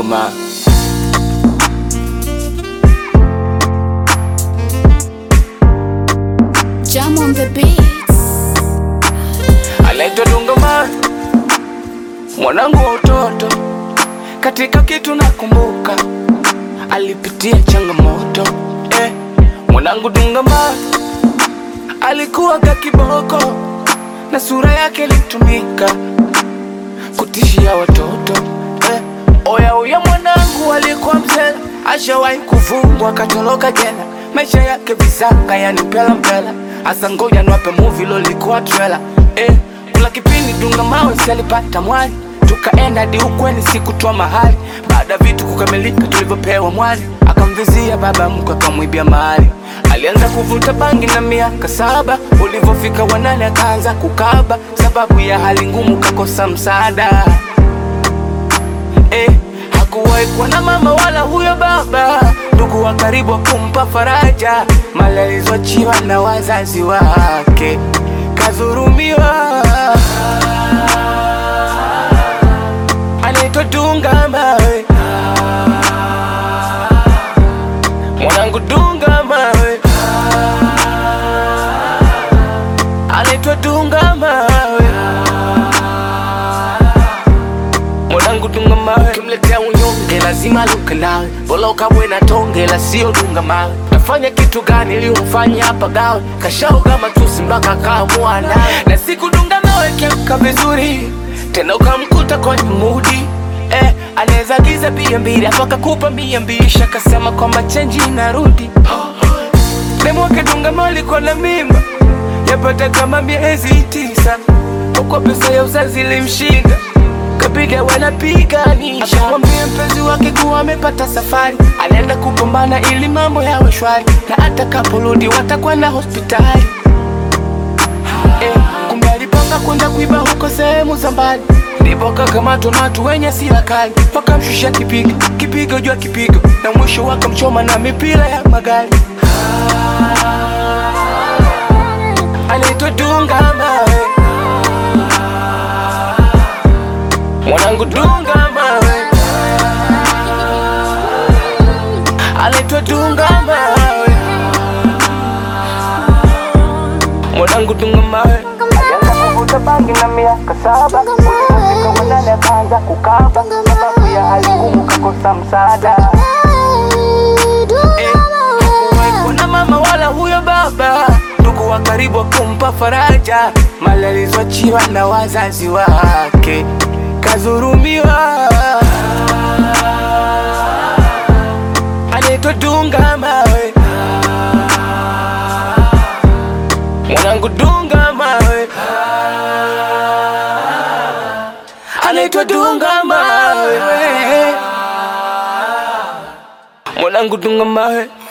mawe. Jam on the beats. Anaitwa Dunga Mawe, mwanangu wa utoto. Katika kitu nakumbuka, alipitia changamoto. Mwanangu Dunga Mawe alikuwa kakiboko, na sura yake ilitumika kutishia watoto. Oya mwanangu alikuwa mzela, ashawahi kufungwa katoroka jela. Maisha yake visanga yani mpela. Asa ngoja niwape movie lolikuwa trailer. Kula kipindi Dunga Mawe si alipata mwali, tukaenda hadi ukweni siku twa mahali. Baada vitu kukamilika tulivyopewa mwali, akamvizia baba mkwe akamwibia mahali. Alianza kuvuta bangi na miaka 7, ulivofika wanane akaanza kukaba. Sababu ya hali ngumu kakosa msaada. Hakuwahi kuwa na mama wala huyo baba, ndugu wa karibu kumpa faraja. Mali alizoachiwa na wazazi wake, kadhurumiwa. Anaitwa Dunga Mawe, mwanangu Dunga Mawe. Anaitwa Dunga Mawe, mwanangu Dunga Mawe. Kimletea unyonge lazima luke nawe, bola ukabwe na tonge la sio Dunga Mawe. Nafanya kitu gani ili umfanye hapa gawe, kashaoga matusi mpaka kaamua nawe. Na siku Dunga Mawe kiamka vizuri, tena ukamkuta kwenye mudi. Anaweza giza B2 hapo akakupa 200, shakasema kwamba change inarudi. Demu wake Dunga Mawe alikuwa na mimba yapata kama miezi 9, kwa pesa ya uzazi ilimshinda, kapiga wanapiganisha. Akamwambia mpenzi wake kuwa amepata safari, anaenda kupambana ili mambo yawe shwari, na atakaporudi watakwenda hospitali. Kumbe alipanga kwenda kuiba huko sehemu za mbali, ndipo kakamatwa na watu wenye silaha kali. Wakamshusha kipigo juu ya kipigo, na mwisho wakamchoma na mipira ya magari. Anaitwa Dunga Mawe, mwanangu Dunga Mawe. Anaitwa Dunga Mawe, mwanangu Dunga Mawe. Alianza kuvuta bangi na miaka 7, ulipofika wanane akaanza kukaba. Sababu ya hali ngumu kakosa msaada. Hakuwahi kuwa na mama wala huyo baba, ndugu wa karibu kumpa faraja. Mali alizoachiwa na wazazi wake, kadhurumiwa. Anaitwa Dunga Mawe, mwanangu Dunga Mawe. Anaitwa Dunga Mawe, mwanangu Dunga Mawe.